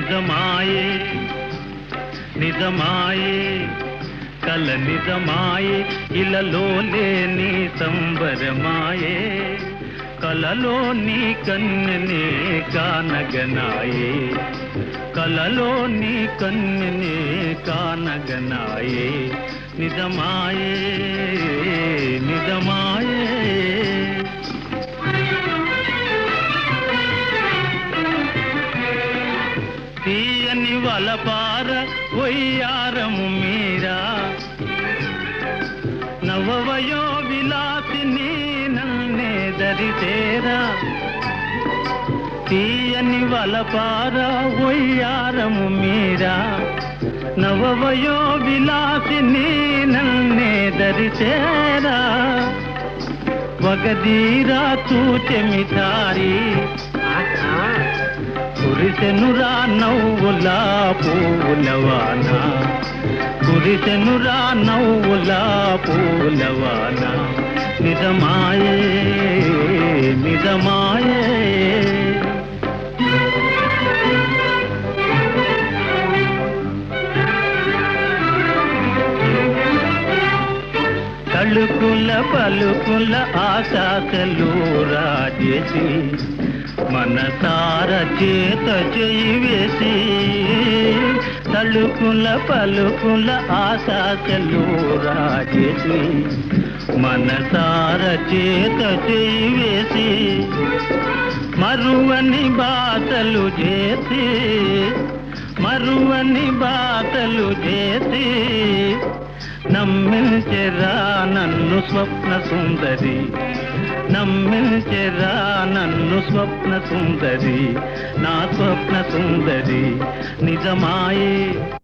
నిజమాయే నిజమాయే కల నిజమాయే ఇలలో లేని సంబరమాయే కలలో నీ కన్నెనే కానగనాయే కలలో నీ కన్నెనే కానగనాయే నిజమాయే నిజమాయే తీయని వలపార వయ్యారము మీరా నవవయో విలాసిని నన్నే దరితేరా తీయని వలపార వయ్యారము మీరా నవవయో విలాసిని నన్నే దరితేరా వగదీరా చూచెమిటారి కురిసెనురా నవ్వులా పూలవాన కురిసెనురా నవ్వులా పూలవాన నిజమాయే నిజమాయే తళుకుల పలుకుల ఆకాశలు రాజేసి మనసార చేత చేయి వేసి తళుకుల పలుకుల ఆశాసలు రాజేసి మనసార చేత చేయి వేసి మరువని బాటలు చేసి మరువని బాటలు చేసి నమ్మించెరా నన్ను స్వప్న సుందరి నమ్మించెరా నన్ను స్వప్న సుందరి నా స్వప్న సుందరి నిజమాయే